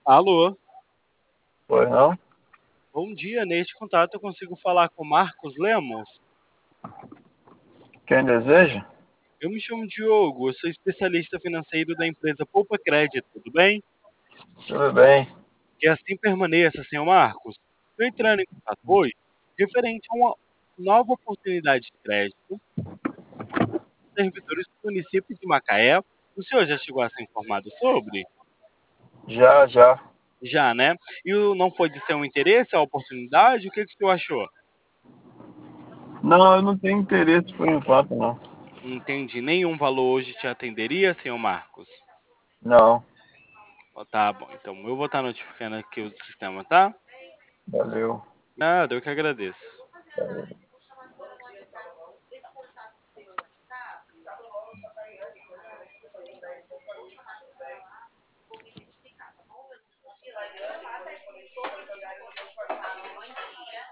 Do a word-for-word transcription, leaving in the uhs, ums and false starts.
Alô, Pois não? bom dia. Neste contato eu consigo falar com Marcos Lemos? Quem deseja? Eu me chamo Diogo, eu sou especialista financeiro da empresa Poupa Crédito, tudo bem? Tudo bem. Que assim permaneça, senhor Marcos. Estou entrando em contato hoje referente a uma nova oportunidade de crédito para servidores do município de Macaé. O senhor já chegou a ser informado sobre? Já, já. Já, né? E o- não foi de seu interesse a oportunidade? O que, que o senhor achou? Não, eu não tenho interesse por enquanto, não. Entendi. Nenhum valor hoje te atenderia, senhor Marcos? Não. Ó, tá bom, então eu vou estar notificando aqui o sistema, tá? Valeu. Nada, eu que agradeço. Valeu.